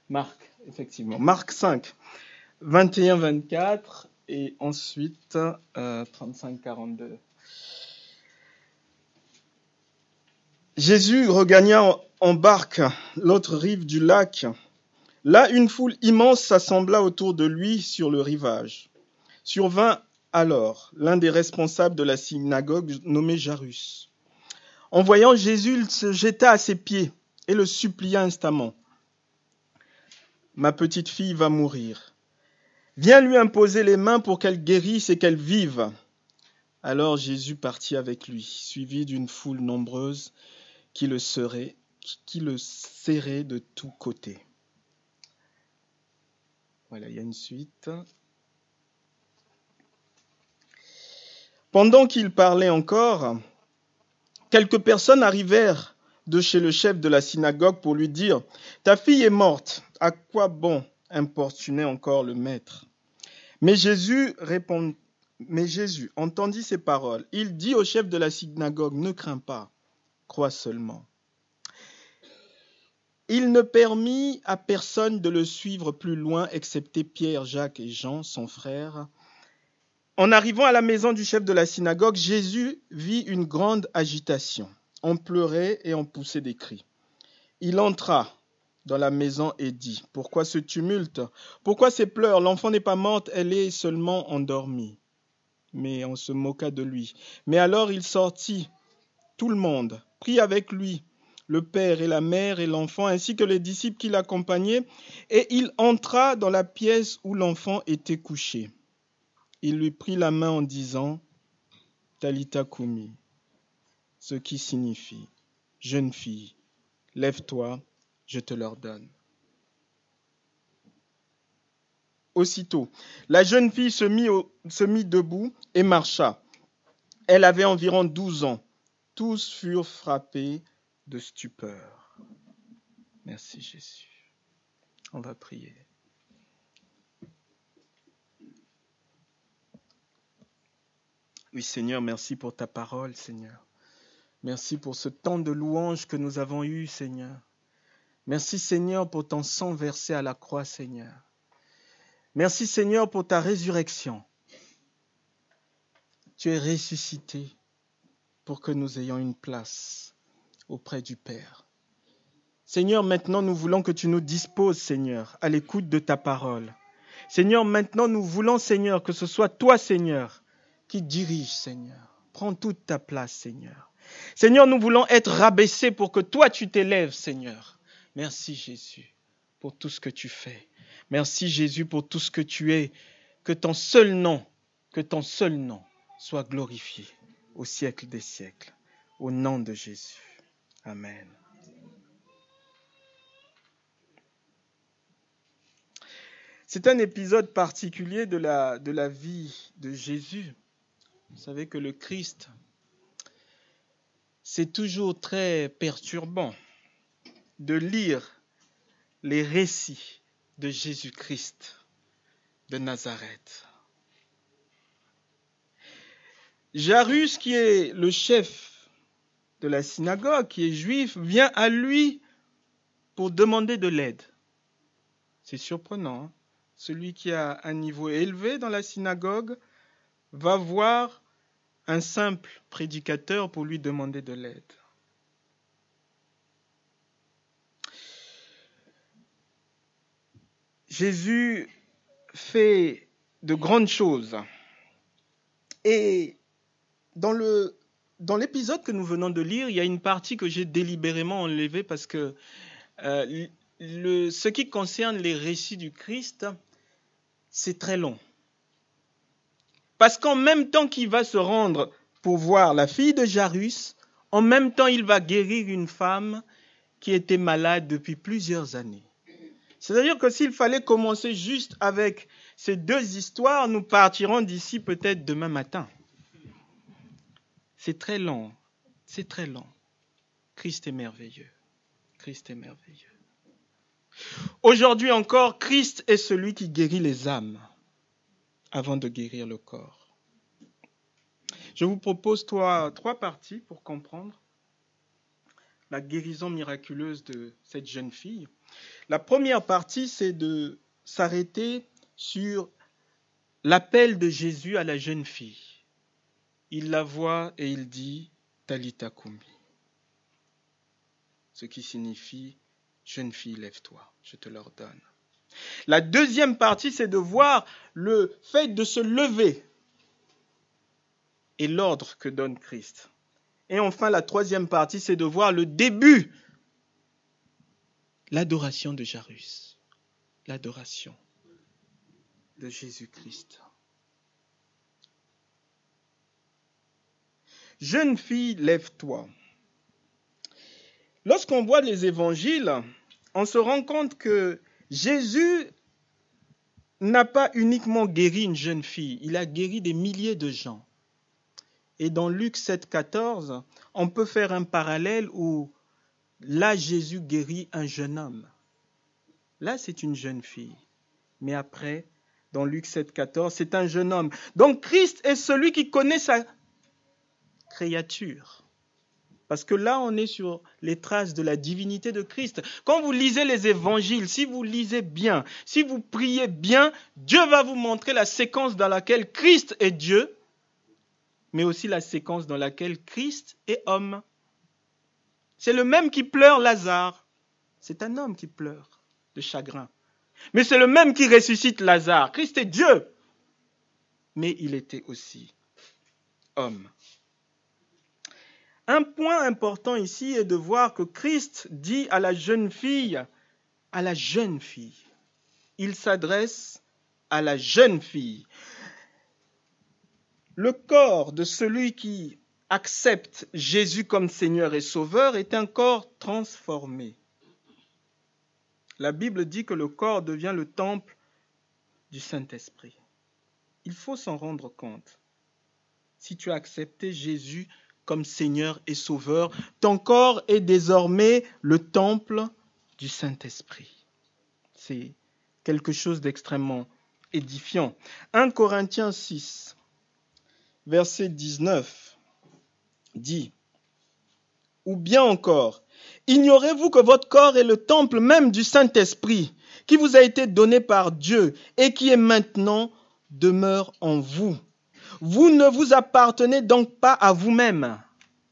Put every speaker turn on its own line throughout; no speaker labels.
Marc, effectivement. Marc 5, 21-24 et ensuite 35-42. Jésus regagna en barque l'autre rive du lac. Là, une foule immense s'assembla autour de lui sur le rivage. Survint alors l'un des responsables de la synagogue nommé Jairus. En voyant Jésus, il se jeta à ses pieds et le supplia instamment. « Ma petite fille va mourir. Viens lui imposer les mains pour qu'elle guérisse et qu'elle vive. » Alors Jésus partit avec lui, suivi d'une foule nombreuse qui le serrait de tous côtés. Voilà, il y a une suite. Pendant qu'il parlait encore, quelques personnes arrivèrent de chez le chef de la synagogue pour lui dire « Ta fille est morte, à quoi bon importuner encore le maître ?» Mais Jésus entendit ces paroles. Il dit au chef de la synagogue « Ne crains pas, crois seulement. » Il ne permit à personne de le suivre plus loin, excepté Pierre, Jacques et Jean, son frère. En arrivant à la maison du chef de la synagogue, Jésus vit une grande agitation. On pleurait et on poussait des cris. Il entra dans la maison et dit « Pourquoi ce tumulte ? Pourquoi ces pleurs ? L'enfant n'est pas morte, elle est seulement endormie. » Mais on se moqua de lui. Mais alors il sortit, tout le monde, prit avec lui le père et la mère et l'enfant, ainsi que les disciples qui l'accompagnaient, et il entra dans la pièce où l'enfant était couché. Il lui prit la main en disant « Talitha koumi », ce qui signifie « Jeune fille, lève-toi, je te l'ordonne. » Aussitôt, la jeune fille se mit debout et marcha. Elle avait environ 12 ans. Tous furent frappés de stupeur. Merci Jésus. On va prier. Oui Seigneur, merci pour ta parole, Seigneur. Merci pour ce temps de louange que nous avons eu, Seigneur. Merci Seigneur pour ton sang versé à la croix, Seigneur. Merci Seigneur pour ta résurrection. Tu es ressuscité pour que nous ayons une place auprès du Père. Seigneur, maintenant nous voulons que tu nous disposes, Seigneur, à l'écoute de ta parole. Seigneur, maintenant nous voulons, Seigneur, que ce soit toi, Seigneur, qui dirige, Seigneur. Prends toute ta place, Seigneur. Seigneur, nous voulons être rabaissés pour que toi, tu t'élèves, Seigneur. Merci, Jésus, pour tout ce que tu fais. Merci, Jésus, pour tout ce que tu es. Que ton seul nom soit glorifié au siècle des siècles. Au nom de Jésus. Amen. C'est un épisode particulier de la vie de Jésus. Vous savez que le Christ, c'est toujours très perturbant de lire les récits de Jésus-Christ de Nazareth. Jairus, qui est le chef de la synagogue, qui est juif, vient à lui pour demander de l'aide. C'est surprenant, hein? Celui qui a un niveau élevé dans la synagogue va voir un simple prédicateur pour lui demander de l'aide. Jésus fait de grandes choses. Et dans l'épisode que nous venons de lire, il y a une partie que j'ai délibérément enlevée parce que ce qui concerne les récits du Christ, c'est très long. Parce qu'en même temps qu'il va se rendre pour voir la fille de Jairus, en même temps il va guérir une femme qui était malade depuis plusieurs années. C'est-à-dire que s'il fallait commencer juste avec ces deux histoires, nous partirons d'ici peut-être demain matin. C'est très long, c'est très long. Christ est merveilleux, Christ est merveilleux. Aujourd'hui encore, Christ est celui qui guérit les âmes avant de guérir le corps. Je vous propose trois parties pour comprendre la guérison miraculeuse de cette jeune fille. La première partie, c'est de s'arrêter sur l'appel de Jésus à la jeune fille. Il la voit et il dit « Talita Kumi », ce qui signifie « Jeune fille, lève-toi, je te l'ordonne ». La deuxième partie, c'est de voir le fait de se lever et l'ordre que donne Christ. Et enfin, la troisième partie, c'est de voir le début, l'adoration de Jairus, l'adoration de Jésus-Christ. Jeune fille, lève-toi. Lorsqu'on voit les évangiles, on se rend compte que Jésus n'a pas uniquement guéri une jeune fille, il a guéri des milliers de gens. Et dans Luc 7, 14, on peut faire un parallèle où là, Jésus guérit un jeune homme. Là, c'est une jeune fille. Mais après, dans Luc 7, 14, c'est un jeune homme. Donc, Christ est celui qui connaît sa créature. Parce que là, on est sur les traces de la divinité de Christ. Quand vous lisez les évangiles, si vous lisez bien, si vous priez bien, Dieu va vous montrer la séquence dans laquelle Christ est Dieu, mais aussi la séquence dans laquelle Christ est homme. C'est le même qui pleure Lazare. C'est un homme qui pleure de chagrin. Mais c'est le même qui ressuscite Lazare. Christ est Dieu. Mais il était aussi homme. Un point important ici est de voir que Christ dit à la jeune fille, il s'adresse à la jeune fille. Le corps de celui qui accepte Jésus comme Seigneur et Sauveur est un corps transformé. La Bible dit que le corps devient le temple du Saint-Esprit. Il faut s'en rendre compte. Si tu as accepté Jésus comme Seigneur et Sauveur, ton corps est désormais le temple du Saint-Esprit. C'est quelque chose d'extrêmement édifiant. 1 Corinthiens 6, verset 19 dit, ou bien encore, ignorez-vous que votre corps est le temple même du Saint-Esprit qui vous a été donné par Dieu et qui est maintenant demeure en vous. Vous ne vous appartenez donc pas à vous-même.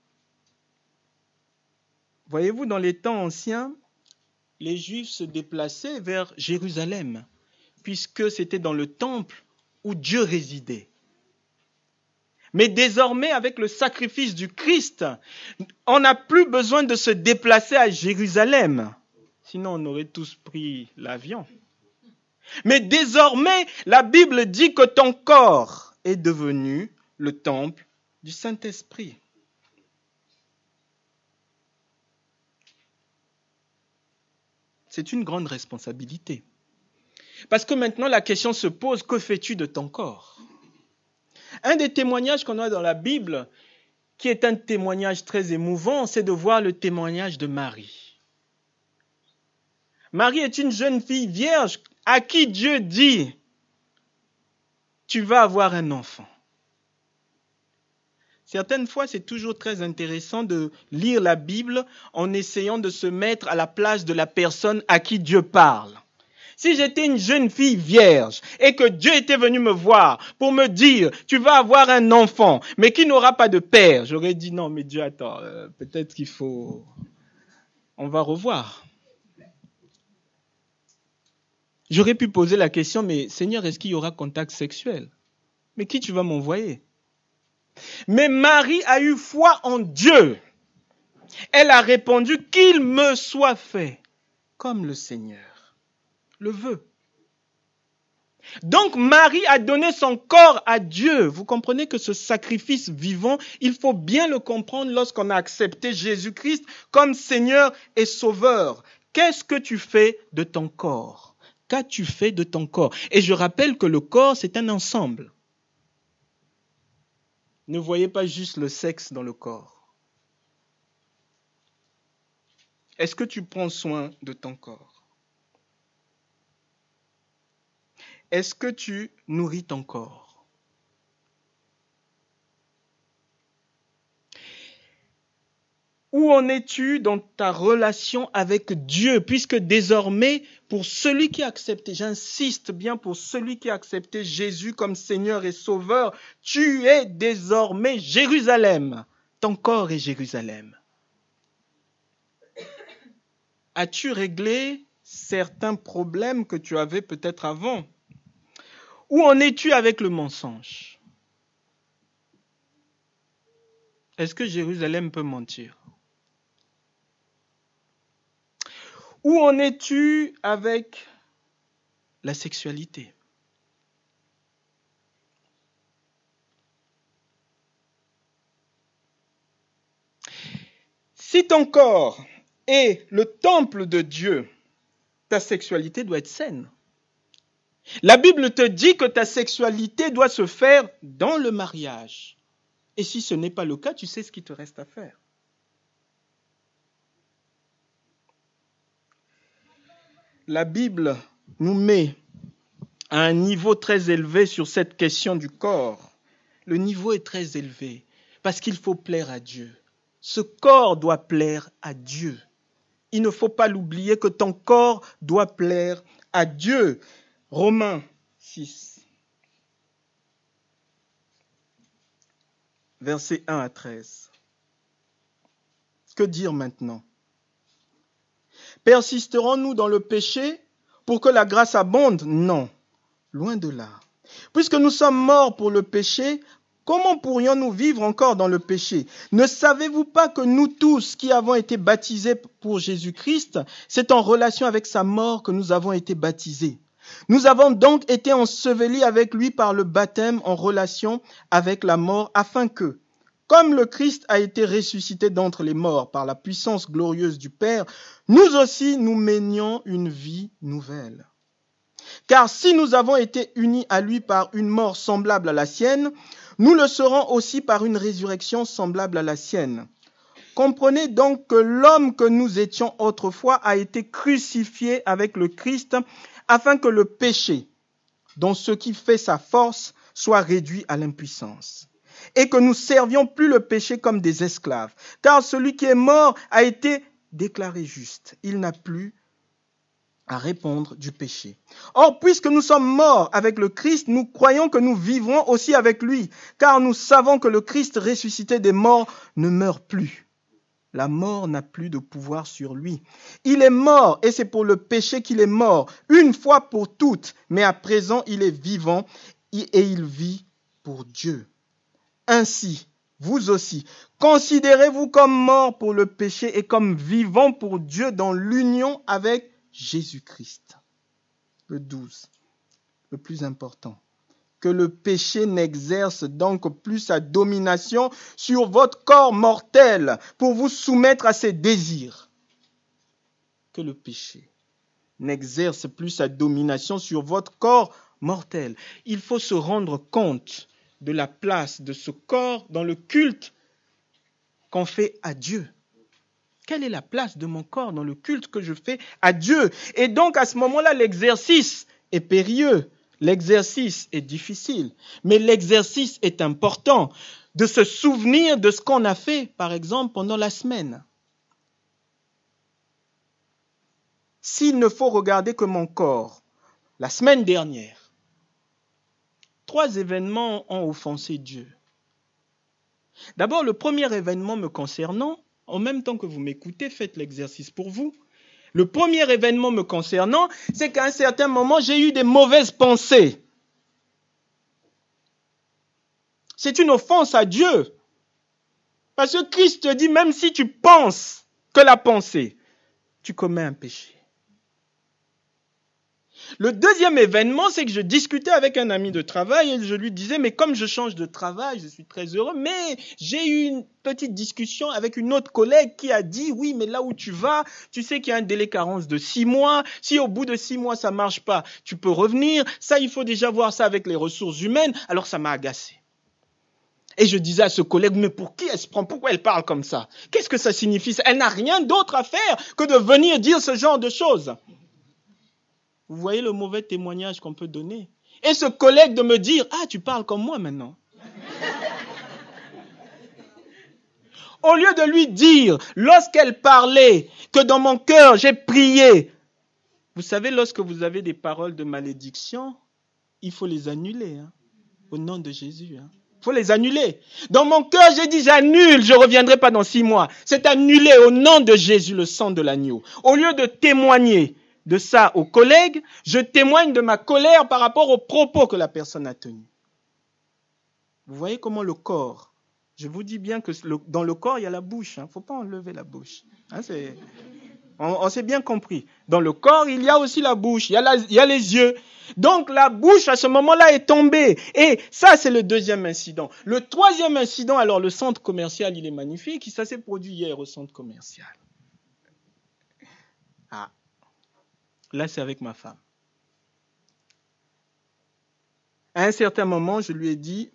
Voyez-vous, dans les temps anciens, les Juifs se déplaçaient vers Jérusalem, puisque c'était dans le temple où Dieu résidait. Mais désormais, avec le sacrifice du Christ, on n'a plus besoin de se déplacer à Jérusalem. Sinon, on aurait tous pris l'avion. Mais désormais, la Bible dit que ton corps est devenu le temple du Saint-Esprit. C'est une grande responsabilité. Parce que maintenant, la question se pose, que fais-tu de ton corps ? Un des témoignages qu'on a dans la Bible, qui est un témoignage très émouvant, c'est de voir le témoignage de Marie. Marie est une jeune fille vierge à qui Dieu dit, tu vas avoir un enfant. Certaines fois, c'est toujours très intéressant de lire la Bible en essayant de se mettre à la place de la personne à qui Dieu parle. Si j'étais une jeune fille vierge et que Dieu était venu me voir pour me dire « tu vas avoir un enfant, mais qui n'aura pas de père », j'aurais dit « non, mais Dieu, attends, peut-être qu'il faut... on va revoir ». J'aurais pu poser la question « mais Seigneur, est-ce qu'il y aura contact sexuel ? Mais qui tu vas m'envoyer ?» Mais Marie a eu foi en Dieu. Elle a répondu « qu'il me soit fait comme le Seigneur le veut ». Donc Marie a donné son corps à Dieu. Vous comprenez que ce sacrifice vivant, il faut bien le comprendre lorsqu'on a accepté Jésus-Christ comme Seigneur et Sauveur. Qu'est-ce que tu fais de ton corps ? Qu'as-tu fait de ton corps ? Et je rappelle que le corps, c'est un ensemble. Ne voyez pas juste le sexe dans le corps. Est-ce que tu prends soin de ton corps ? Est-ce que tu nourris ton corps ? Où en es-tu dans ta relation avec Dieu? Puisque désormais, pour celui qui a accepté, j'insiste bien, pour celui qui a accepté Jésus comme Seigneur et Sauveur, tu es désormais Jérusalem. Ton corps est Jérusalem. As-tu réglé certains problèmes que tu avais peut-être avant? Où en es-tu avec le mensonge? Est-ce que Jérusalem peut mentir? Où en es-tu avec la sexualité? Si ton corps est le temple de Dieu, ta sexualité doit être saine. La Bible te dit que ta sexualité doit se faire dans le mariage. Et si ce n'est pas le cas, tu sais ce qu'il te reste à faire. La Bible nous met à un niveau très élevé sur cette question du corps. Le niveau est très élevé parce qu'il faut plaire à Dieu. Ce corps doit plaire à Dieu. Il ne faut pas l'oublier que ton corps doit plaire à Dieu. Romains 6, versets 1 à 13. Que dire maintenant? Persisterons-nous dans le péché pour que la grâce abonde? Non, loin de là. Puisque nous sommes morts pour le péché, comment pourrions-nous vivre encore dans le péché? Ne savez-vous pas que nous tous qui avons été baptisés pour Jésus-Christ, c'est en relation avec sa mort que nous avons été baptisés? Nous avons donc été ensevelis avec lui par le baptême en relation avec la mort, afin que, comme le Christ a été ressuscité d'entre les morts par la puissance glorieuse du Père, nous aussi nous menions une vie nouvelle. Car si nous avons été unis à lui par une mort semblable à la sienne, nous le serons aussi par une résurrection semblable à la sienne. Comprenez donc que l'homme que nous étions autrefois a été crucifié avec le Christ, afin que le péché, dont ce qui fait sa force, soit réduit à l'impuissance. Et que nous servions plus le péché comme des esclaves. Car celui qui est mort a été déclaré juste. Il n'a plus à répondre du péché. Or, puisque nous sommes morts avec le Christ, nous croyons que nous vivrons aussi avec lui. Car nous savons que le Christ ressuscité des morts ne meurt plus. La mort n'a plus de pouvoir sur lui. Il est mort et c'est pour le péché qu'il est mort, une fois pour toutes. Mais à présent, il est vivant et il vit pour Dieu. Ainsi, vous aussi, considérez-vous comme morts pour le péché et comme vivants pour Dieu dans l'union avec Jésus-Christ. Le 12, le plus important. Que le péché n'exerce donc plus sa domination sur votre corps mortel pour vous soumettre à ses désirs. Que le péché n'exerce plus sa domination sur votre corps mortel. Il faut se rendre compte de la place de ce corps dans le culte qu'on fait à Dieu. Quelle est la place de mon corps dans le culte que je fais à Dieu? Et donc à ce moment-là, l'exercice est périlleux. L'exercice est difficile, mais l'exercice est important, de se souvenir de ce qu'on a fait, par exemple, pendant la semaine. S'il ne faut regarder que mon corps, la semaine dernière, 3 événements ont offensé Dieu. D'abord, le premier événement me concernant, en même temps que vous m'écoutez, faites l'exercice pour vous. Le premier événement me concernant, c'est qu'à un certain moment, j'ai eu des mauvaises pensées. C'est une offense à Dieu. Parce que Christ te dit, même si tu penses que la pensée, tu commets un péché. Le deuxième événement, c'est que je discutais avec un ami de travail et je lui disais, mais comme je change de travail, je suis très heureux, mais j'ai eu une petite discussion avec une autre collègue qui a dit, oui, mais là où tu vas, tu sais qu'il y a un délai carence de 6 mois. Si au bout de 6 mois, ça ne marche pas, tu peux revenir. Ça, il faut déjà voir ça avec les ressources humaines. Alors, ça m'a agacé. Et je disais à ce collègue, mais pour qui elle se prend? Pourquoi elle parle comme ça? Qu'est-ce que ça signifie? Elle n'a rien d'autre à faire que de venir dire ce genre de choses. Vous voyez le mauvais témoignage qu'on peut donner? Et ce collègue de me dire, ah, tu parles comme moi maintenant. Au lieu de lui dire, lorsqu'elle parlait, que dans mon cœur j'ai prié. Vous savez, lorsque vous avez des paroles de malédiction, il faut les annuler, hein, au nom de Jésus. Hein. Il faut les annuler. Dans mon cœur, j'ai dit, j'annule, je ne reviendrai pas dans 6 mois. C'est annulé au nom de Jésus, le sang de l'agneau. Au lieu de témoigner de ça aux collègues, je témoigne de ma colère par rapport aux propos que la personne a tenus. Vous voyez comment le corps, je vous dis bien que dans le corps, il y a la bouche. Il ne faut pas enlever la bouche. Hein, on s'est bien compris. Dans le corps, il y a aussi la bouche, il y a les yeux. Donc la bouche, à ce moment-là, est tombée. Et ça, c'est le deuxième incident. Le troisième incident, alors le centre commercial, il est magnifique. Ça s'est produit hier au centre commercial. Ah, là, c'est avec ma femme. À un certain moment, je lui ai dit,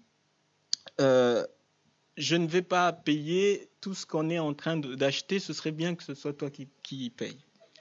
je ne vais pas payer tout ce qu'on est en train d'acheter, ce serait bien que ce soit toi qui paye.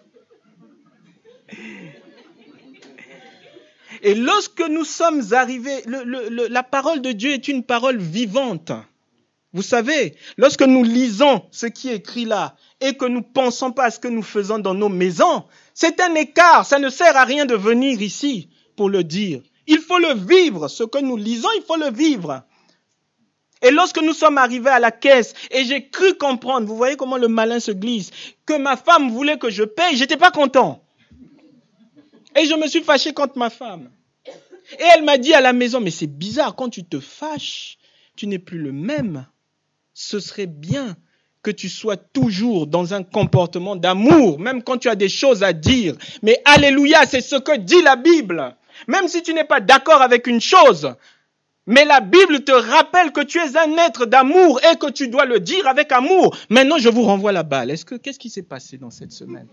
Et lorsque nous sommes arrivés, la parole de Dieu est une parole vivante. Vous savez, lorsque nous lisons ce qui est écrit là et que nous ne pensons pas à ce que nous faisons dans nos maisons, c'est un écart, ça ne sert à rien de venir ici pour le dire. Il faut le vivre, ce que nous lisons, il faut le vivre. Et lorsque nous sommes arrivés à la caisse et j'ai cru comprendre, vous voyez comment le malin se glisse, que ma femme voulait que je paye, j'étais pas content. Et je me suis fâché contre ma femme. Et elle m'a dit à la maison, mais c'est bizarre, quand tu te fâches, tu n'es plus le même. Ce serait bien que tu sois toujours dans un comportement d'amour, même quand tu as des choses à dire. Mais alléluia, c'est ce que dit la Bible. Même si tu n'es pas d'accord avec une chose, mais la Bible te rappelle que tu es un être d'amour et que tu dois le dire avec amour. Maintenant, je vous renvoie la balle. Qu'est-ce qui s'est passé dans cette semaine?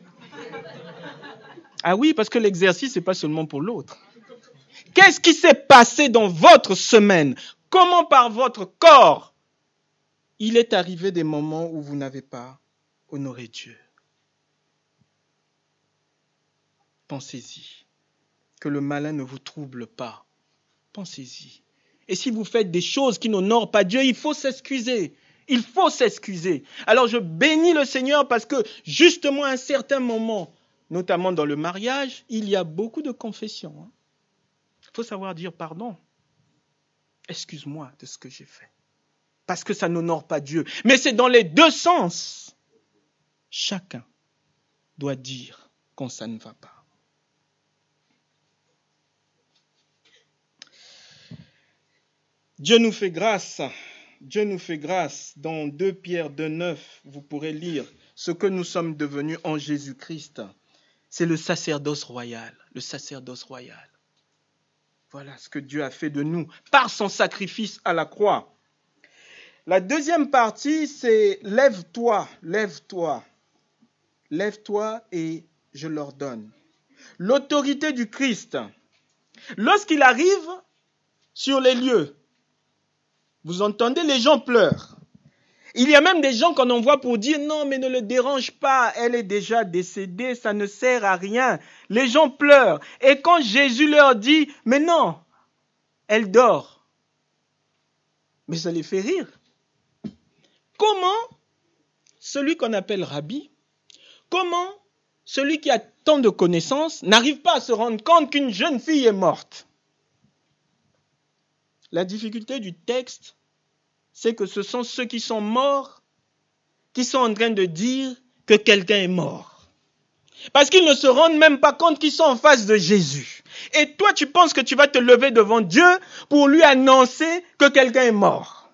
Ah oui, parce que l'exercice, ce n'est pas seulement pour l'autre. Qu'est-ce qui s'est passé dans votre semaine? Comment par votre corps il est arrivé des moments où vous n'avez pas honoré Dieu? Pensez-y. Que le malin ne vous trouble pas. Pensez-y. Et si vous faites des choses qui n'honorent pas Dieu, il faut s'excuser. Il faut s'excuser. Alors je bénis le Seigneur parce que justement à un certain moment, notamment dans le mariage, il y a beaucoup de confessions. Il faut savoir dire pardon. Excuse-moi de ce que j'ai fait. Parce que ça n'honore pas Dieu. Mais c'est dans les deux sens. Chacun doit dire quand ça ne va pas. Dieu nous fait grâce. Dieu nous fait grâce. Dans 2 Pierre 2,9, vous pourrez lire ce que nous sommes devenus en Jésus-Christ. C'est le sacerdoce royal. Le sacerdoce royal. Voilà ce que Dieu a fait de nous par son sacrifice à la croix. La deuxième partie, c'est lève-toi, lève-toi. Lève-toi et je l'ordonne. L'autorité du Christ. Lorsqu'il arrive sur les lieux, vous entendez, les gens pleurent. Il y a même des gens qu'on envoie pour dire non, mais ne le dérange pas, elle est déjà décédée, ça ne sert à rien. Les gens pleurent. Et quand Jésus leur dit, mais non, elle dort. Mais ça les fait rire. Comment celui qu'on appelle Rabbi, comment celui qui a tant de connaissances n'arrive pas à se rendre compte qu'une jeune fille est morte? La difficulté du texte, c'est que ce sont ceux qui sont morts qui sont en train de dire que quelqu'un est mort. Parce qu'ils ne se rendent même pas compte qu'ils sont en face de Jésus. Et toi, tu penses que tu vas te lever devant Dieu pour lui annoncer que quelqu'un est mort.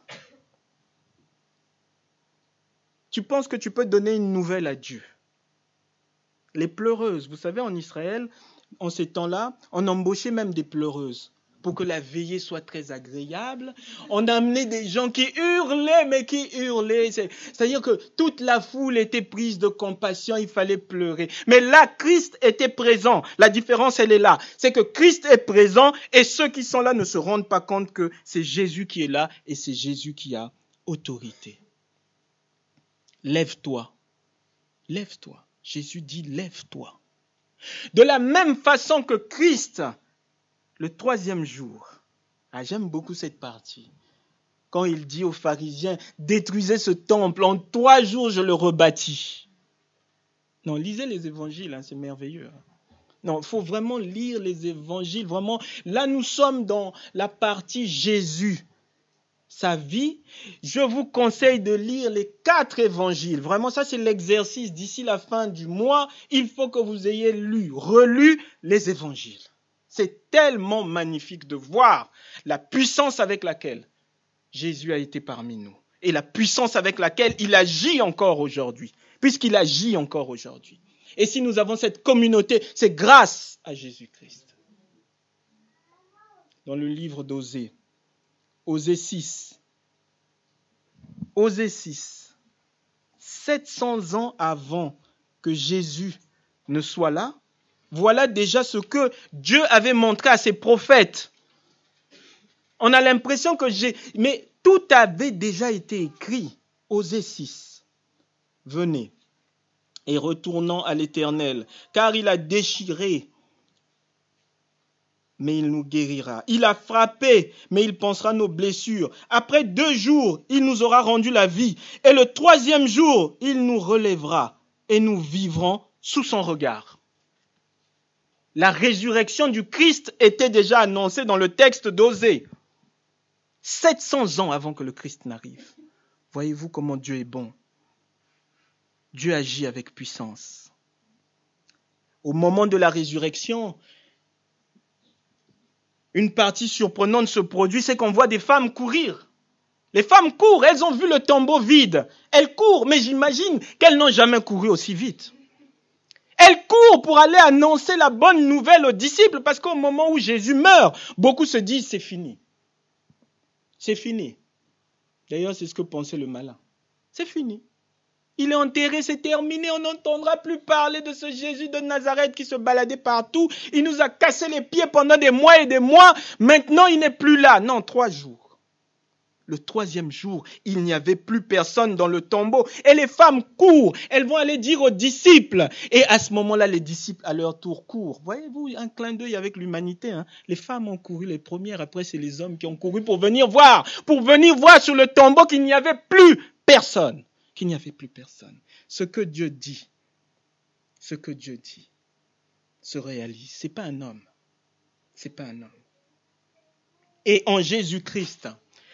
Tu penses que tu peux donner une nouvelle à Dieu. Les pleureuses, vous savez, en Israël, en ces temps-là, on embauchait même des pleureuses. Pour que la veillée soit très agréable, on a amené des gens qui hurlaient, mais qui hurlaient. C'est-à-dire que toute la foule était prise de compassion, il fallait pleurer. Mais là, Christ était présent. La différence, elle est là. C'est que Christ est présent et ceux qui sont là ne se rendent pas compte que c'est Jésus qui est là et c'est Jésus qui a autorité. Lève-toi. Lève-toi. Jésus dit lève-toi. De la même façon que Christ, le troisième jour, j'aime beaucoup cette partie. quand il dit aux pharisiens, détruisez ce temple, en 3 jours je le rebâtis. Non, lisez les évangiles, c'est merveilleux. Non, il faut vraiment lire les évangiles, vraiment. Là, nous sommes dans la partie Jésus, sa vie. Je vous conseille de lire les 4 évangiles. Vraiment, ça c'est l'exercice. D'ici la fin du mois, il faut que vous ayez relu les évangiles. C'est tellement magnifique de voir la puissance avec laquelle Jésus a été parmi nous et la puissance avec laquelle il agit encore aujourd'hui, puisqu'il agit encore aujourd'hui. Et si nous avons cette communauté, c'est grâce à Jésus-Christ. Dans le livre d'Osée, Osée 6, 700 ans avant que Jésus ne soit là, voilà déjà ce que Dieu avait montré à ses prophètes. On a l'impression que mais tout avait déjà été écrit. Osée 6. Venez et retournons à l'Éternel, car il a déchiré, mais il nous guérira. Il a frappé, mais il pansera nos blessures. Après 2 jours, il nous aura rendu la vie. Et le 3e jour, il nous relèvera et nous vivrons sous son regard. La résurrection du Christ était déjà annoncée dans le texte d'Osée. 700 ans avant que le Christ n'arrive. Voyez-vous comment Dieu est bon. Dieu agit avec puissance. Au moment de la résurrection, une partie surprenante se produit, c'est qu'on voit des femmes courir. Les femmes courent, elles ont vu le tombeau vide. Elles courent, mais j'imagine qu'elles n'ont jamais couru aussi vite. Elles courent pour aller annoncer la bonne nouvelle aux disciples, parce qu'au moment où Jésus meurt, beaucoup se disent c'est fini. C'est fini. D'ailleurs, c'est ce que pensait le malin. C'est fini. Il est enterré, c'est terminé. On n'entendra plus parler de ce Jésus de Nazareth qui se baladait partout. Il nous a cassé les pieds pendant des mois et des mois. Maintenant, il n'est plus là. Non, 3 jours. Le 3e jour, il n'y avait plus personne dans le tombeau. Et les femmes courent. Elles vont aller dire aux disciples. Et à ce moment-là, les disciples, à leur tour, courent. Voyez-vous, un clin d'œil avec l'humanité. Les femmes ont couru les premières. Après, c'est les hommes qui ont couru pour venir voir. Pour venir voir sur le tombeau qu'il n'y avait plus personne. Qu'il n'y avait plus personne. Ce que Dieu dit se réalise. Ce n'est pas un homme. C'est pas un homme. Et en Jésus-Christ,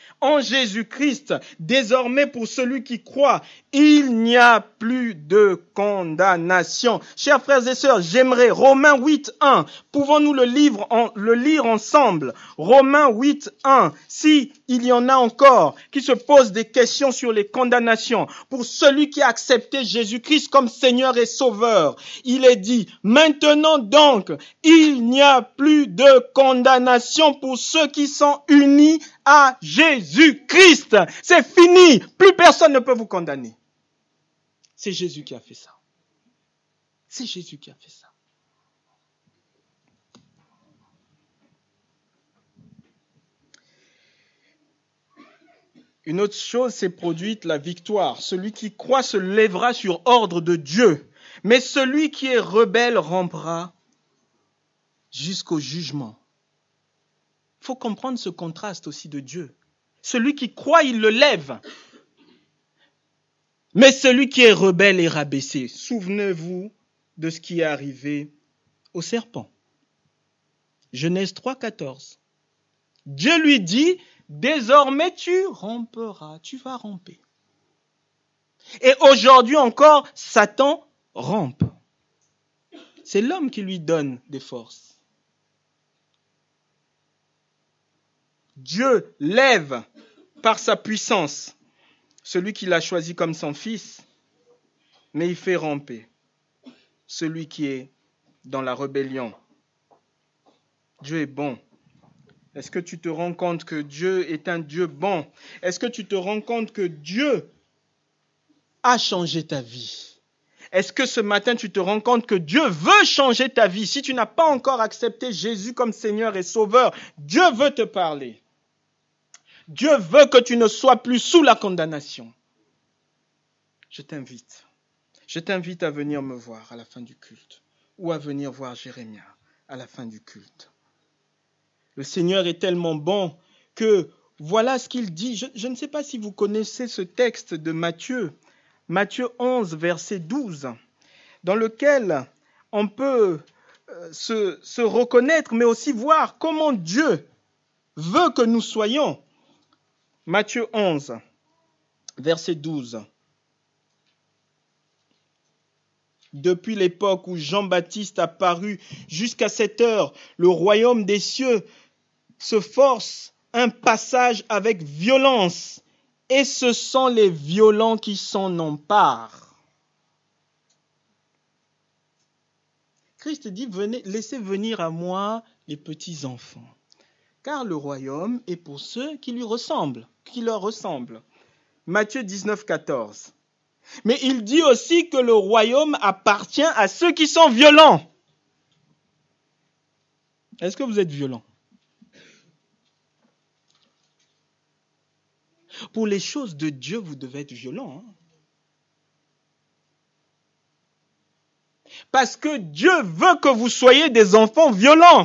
désormais pour celui qui croit, il n'y a plus de condamnation. Chers frères et sœurs, j'aimerais Romains 8.1. Pouvons-nous le lire ensemble? Romains 8.1. Si il y en a encore qui se posent des questions sur les condamnations, pour celui qui a accepté Jésus-Christ comme Seigneur et Sauveur, il est dit, maintenant donc, il n'y a plus de condamnation pour ceux qui sont unis à Jésus-Christ. C'est fini. Plus personne ne peut vous condamner. C'est Jésus qui a fait ça. C'est Jésus qui a fait ça. Une autre chose s'est produite, la victoire. Celui qui croit se lèvera sur ordre de Dieu. Mais celui qui est rebelle rampera jusqu'au jugement. Il faut comprendre ce contraste aussi de Dieu. Celui qui croit, il le lève. Mais celui qui est rebelle est rabaissé. Souvenez-vous de ce qui est arrivé au serpent. Genèse 3,14. Dieu lui dit, désormais tu ramperas, tu vas ramper. Et aujourd'hui encore, Satan rampe. C'est l'homme qui lui donne des forces. Dieu lève par sa puissance celui qu'il a choisi comme son fils, mais il fait ramper celui qui est dans la rébellion. Dieu est bon. Est-ce que tu te rends compte que Dieu est un Dieu bon? Est-ce que tu te rends compte que Dieu a changé ta vie? Est-ce que ce matin tu te rends compte que Dieu veut changer ta vie? Si tu n'as pas encore accepté Jésus comme Seigneur et Sauveur, Dieu veut te parler. Dieu veut que tu ne sois plus sous la condamnation. Je t'invite à venir me voir à la fin du culte ou à venir voir Jérémia à la fin du culte. Le Seigneur est tellement bon que voilà ce qu'il dit. Je ne sais pas si vous connaissez ce texte de Matthieu, Matthieu 11, verset 12, dans lequel on peut se reconnaître, mais aussi voir comment Dieu veut que nous soyons. Matthieu 11, verset 12. Depuis l'époque où Jean-Baptiste a paru jusqu'à cette heure, le royaume des cieux se force un passage avec violence, et ce sont les violents qui s'en emparent. Christ dit, venez, laissez venir à moi les petits enfants, car le royaume est pour ceux qui lui ressemblent, qui leur ressemblent. Matthieu 19, 14. Mais il dit aussi que le royaume appartient à ceux qui sont violents. Est-ce que vous êtes violent? Pour les choses de Dieu, vous devez être violent. Parce que Dieu veut que vous soyez des enfants violents.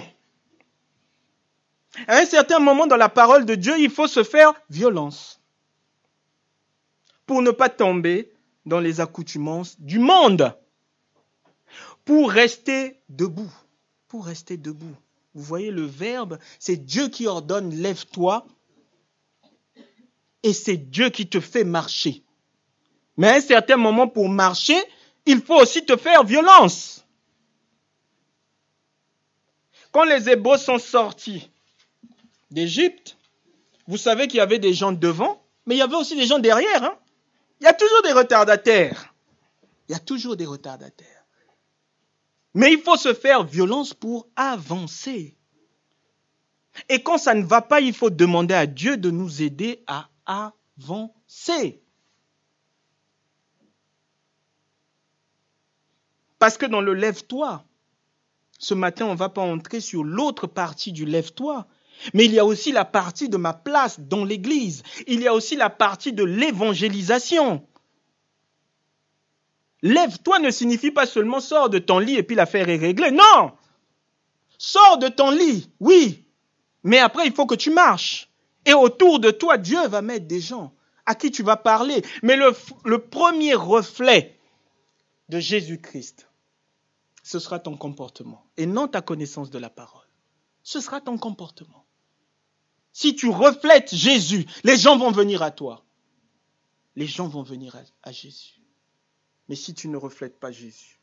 À un certain moment dans la parole de Dieu, il faut se faire violence. Pour ne pas tomber dans les accoutumances du monde. Pour rester debout. Pour rester debout. Vous voyez le verbe, c'est Dieu qui ordonne, lève-toi. Et c'est Dieu qui te fait marcher. Mais à un certain moment, pour marcher, il faut aussi te faire violence. Quand les Hébreux sont sortis d'Égypte, vous savez qu'il y avait des gens devant, mais il y avait aussi des gens derrière. Il y a toujours des retardataires. Il y a toujours des retardataires. Mais il faut se faire violence pour avancer. Et quand ça ne va pas, il faut demander à Dieu de nous aider à avancer. Parce que dans le lève-toi, ce matin, on ne va pas entrer sur l'autre partie du lève-toi, mais il y a aussi la partie de ma place dans l'église. Il y a aussi la partie de l'évangélisation. Lève-toi ne signifie pas seulement sors de ton lit et puis l'affaire est réglée. Non! Sors de ton lit, oui, mais après il faut que tu marches. Et autour de toi, Dieu va mettre des gens à qui tu vas parler. Mais le premier reflet de Jésus-Christ, ce sera ton comportement et non ta connaissance de la parole. Ce sera ton comportement. Si tu reflètes Jésus, les gens vont venir à toi. Les gens vont venir à Jésus. Mais si tu ne reflètes pas Jésus,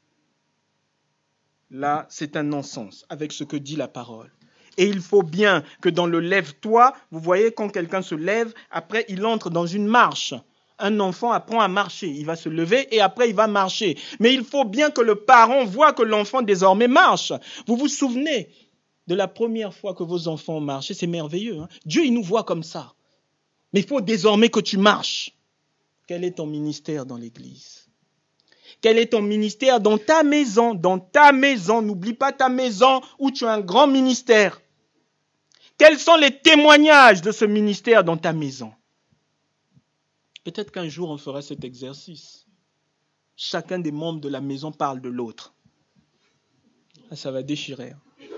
là, c'est un non-sens avec ce que dit la parole. Et il faut bien que dans le lève-toi, vous voyez, quand quelqu'un se lève, après il entre dans une marche. Un enfant apprend à marcher, il va se lever et après il va marcher. Mais il faut bien que le parent voit que l'enfant désormais marche. Vous vous souvenez de la première fois que vos enfants ont marché, c'est merveilleux. Dieu, il nous voit comme ça. Mais il faut désormais que tu marches. Quel est ton ministère dans l'église? Quel est ton ministère dans ta maison? Dans ta maison, n'oublie pas ta maison où tu as un grand ministère. Quels sont les témoignages de ce ministère dans ta maison? Peut-être qu'un jour on fera cet exercice. Chacun des membres de la maison parle de l'autre. Ça va déchirer.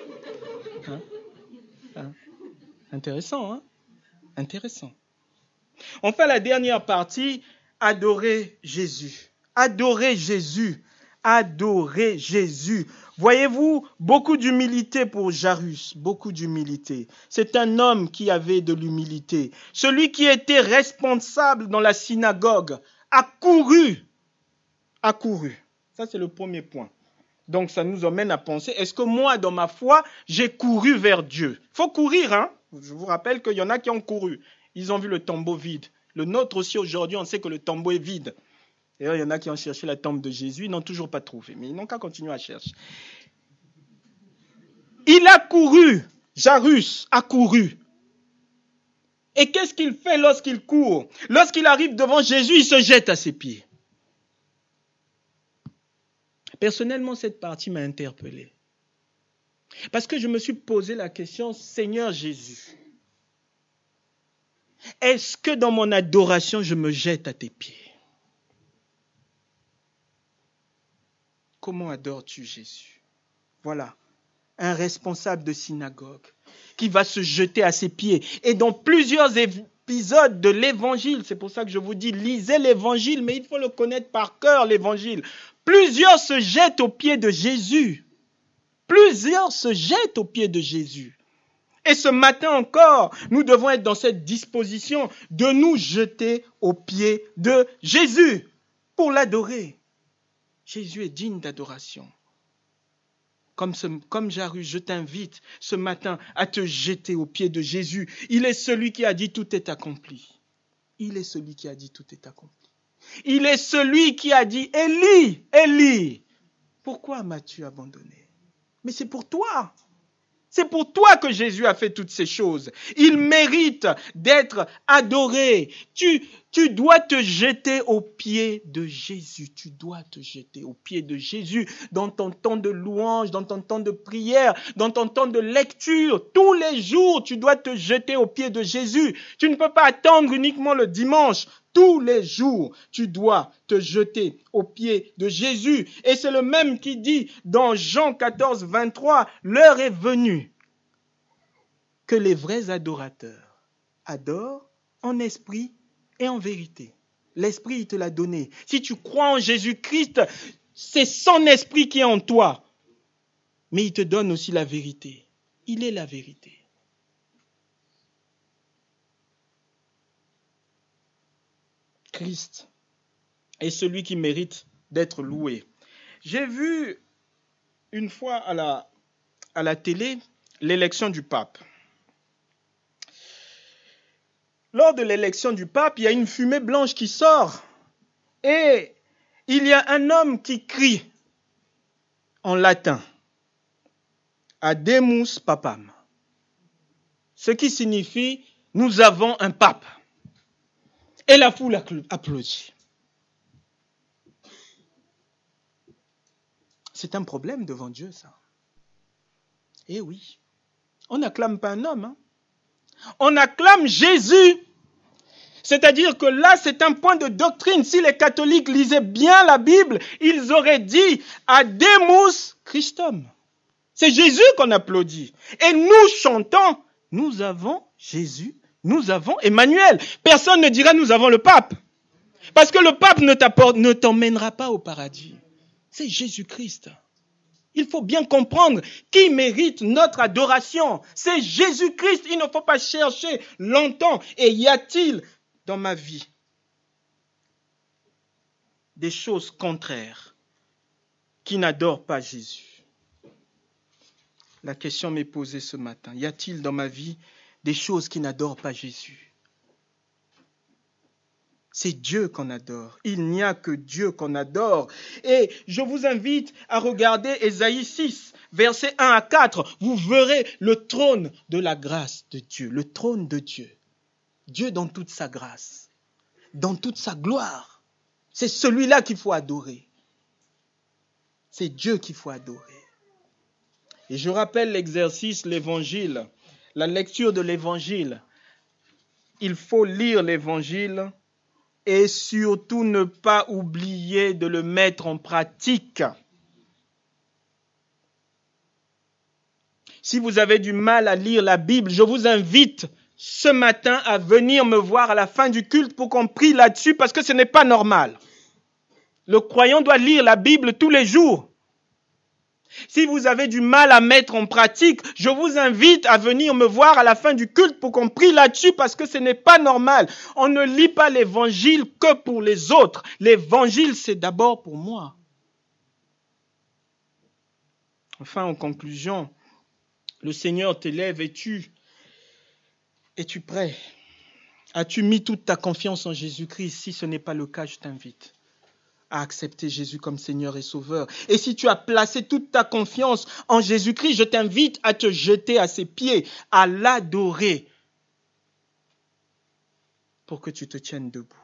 Intéressant, Intéressant. Enfin, la dernière partie, adorer Jésus. Adorer Jésus. Adorer Jésus. Voyez-vous, beaucoup d'humilité pour Jairus, beaucoup d'humilité. C'est un homme qui avait de l'humilité. Celui qui était responsable dans la synagogue a couru. Ça, c'est le premier point. Donc, ça nous emmène à penser, est-ce que moi, dans ma foi, j'ai couru vers Dieu? Il faut courir, Je vous rappelle qu'il y en a qui ont couru. Ils ont vu le tombeau vide. Le nôtre aussi, aujourd'hui, on sait que le tombeau est vide. D'ailleurs, il y en a qui ont cherché la tombe de Jésus, ils n'ont toujours pas trouvé. Mais ils n'ont qu'à continuer à chercher. Il a couru. Jairus a couru. Et qu'est-ce qu'il fait lorsqu'il court? Lorsqu'il arrive devant Jésus, il se jette à ses pieds. Personnellement, cette partie m'a interpellé. Parce que je me suis posé la question, Seigneur Jésus, est-ce que dans mon adoration, je me jette à tes pieds? Comment adores-tu Jésus? Voilà, un responsable de synagogue qui va se jeter à ses pieds. Et dans plusieurs épisodes de l'évangile, c'est pour ça que je vous dis, lisez l'évangile, mais il faut le connaître par cœur, l'évangile. Plusieurs se jettent aux pieds de Jésus. Plusieurs se jettent aux pieds de Jésus. Et ce matin encore, nous devons être dans cette disposition de nous jeter aux pieds de Jésus pour l'adorer. Jésus est digne d'adoration. Comme Jaru, je t'invite ce matin à te jeter aux pieds de Jésus. Il est celui qui a dit tout est accompli. Il est celui qui a dit tout est accompli. Il est celui qui a dit Élie, Élie, pourquoi m'as-tu abandonné? Mais c'est pour toi. C'est pour toi que Jésus a fait toutes ces choses. Il mérite d'être adoré. Tu dois te jeter aux pieds de Jésus. Tu dois te jeter aux pieds de Jésus dans ton temps de louange, dans ton temps de prière, dans ton temps de lecture. Tous les jours, tu dois te jeter aux pieds de Jésus. Tu ne peux pas attendre uniquement le dimanche. Tous les jours, tu dois te jeter aux pieds de Jésus. Et c'est le même qui dit dans Jean 14, 23, l'heure est venue que les vrais adorateurs adorent en esprit et en vérité. L'esprit, il te l'a donné. Si tu crois en Jésus-Christ, c'est son esprit qui est en toi. Mais il te donne aussi la vérité. Il est la vérité. Christ est celui qui mérite d'être loué. J'ai vu une fois à la télé l'élection du pape. Lors de l'élection du pape, il y a une fumée blanche qui sort et il y a un homme qui crie en latin « Ademus papam », ce qui signifie « nous avons un pape ». Et la foule applaudit. C'est un problème devant Dieu, ça. Eh oui. On n'acclame pas un homme. On acclame Jésus. C'est-à-dire que là, c'est un point de doctrine. Si les catholiques lisaient bien la Bible, ils auraient dit « Ademus Christum ». C'est Jésus qu'on applaudit. Et nous chantons « Nous avons Jésus ». Nous avons Emmanuel. Personne ne dira nous avons le pape. Parce que le pape ne t'emmènera pas au paradis. C'est Jésus-Christ. Il faut bien comprendre qui mérite notre adoration. C'est Jésus-Christ. Il ne faut pas chercher longtemps. Et y a-t-il dans ma vie des choses contraires qui n'adorent pas Jésus? La question m'est posée ce matin. Y a-t-il dans ma vie des choses qui n'adorent pas Jésus? C'est Dieu qu'on adore. Il n'y a que Dieu qu'on adore. Et je vous invite à regarder Ésaïe 6, versets 1 à 4. Vous verrez le trône de la grâce de Dieu, le trône de Dieu. Dieu dans toute sa grâce, dans toute sa gloire. C'est celui-là qu'il faut adorer. C'est Dieu qu'il faut adorer. Et je rappelle l'exercice, l'évangile. La lecture de l'évangile, il faut lire l'évangile et surtout ne pas oublier de le mettre en pratique. Si vous avez du mal à lire la Bible, je vous invite ce matin à venir me voir à la fin du culte pour qu'on prie là-dessus parce que ce n'est pas normal. Le croyant doit lire la Bible tous les jours. Si vous avez du mal à mettre en pratique, je vous invite à venir me voir à la fin du culte pour qu'on prie là-dessus parce que ce n'est pas normal. On ne lit pas l'évangile que pour les autres. L'évangile, c'est d'abord pour moi. Enfin, en conclusion, le Seigneur t'élève et es-tu prêt? As-tu mis toute ta confiance en Jésus-Christ? Si ce n'est pas le cas, je t'invite à accepter Jésus comme Seigneur et Sauveur. Et si tu as placé toute ta confiance en Jésus-Christ, je t'invite à te jeter à ses pieds, à l'adorer pour que tu te tiennes debout.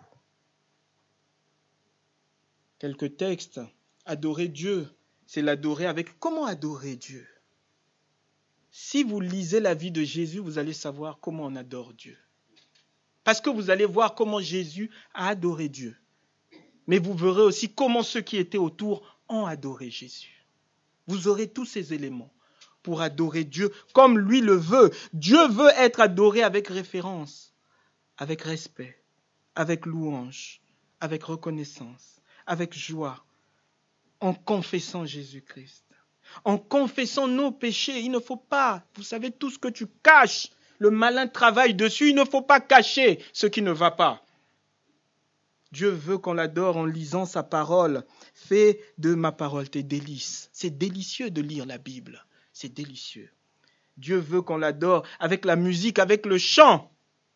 Quelques textes. Adorer Dieu, c'est l'adorer avec... Comment adorer Dieu? Si vous lisez la vie de Jésus, vous allez savoir comment on adore Dieu. Parce que vous allez voir comment Jésus a adoré Dieu. Mais vous verrez aussi comment ceux qui étaient autour ont adoré Jésus. Vous aurez tous ces éléments. pour adorer Dieu comme lui le veut. Dieu veut être adoré avec référence, avec respect, avec louange, avec reconnaissance, avec joie, en confessant Jésus-Christ, en confessant nos péchés. Il ne faut pas, vous savez, tout ce que tu caches, le malin travaille dessus, il ne faut pas cacher ce qui ne va pas. Dieu veut qu'on l'adore en lisant sa parole. Fais de ma parole tes délices. C'est délicieux de lire la Bible. C'est délicieux. Dieu veut qu'on l'adore avec la musique, avec le chant.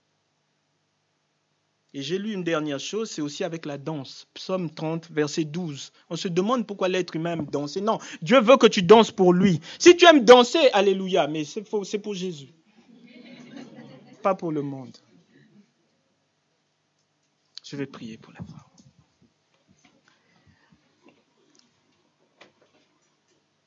Et j'ai lu une dernière chose, c'est aussi avec la danse. Psaume 30, verset 12. On se demande pourquoi l'être humain aime danser. Non, Dieu veut que tu danses pour lui. Si tu aimes danser, alléluia, mais c'est faux, c'est pour Jésus. Pas pour le monde. Je vais prier pour la fin.